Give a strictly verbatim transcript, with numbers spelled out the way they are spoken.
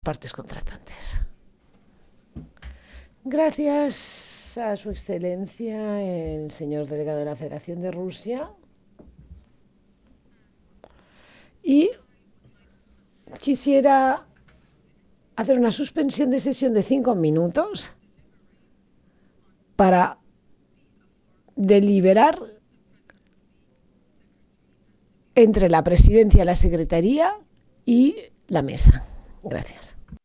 partes contratantes. Gracias a Su Excelencia el señor delegado de la Federación de Rusia. Y quisiera hacer una suspensión de sesión de cinco minutos para deliberar entre la presidencia, la secretaría y la mesa. Gracias.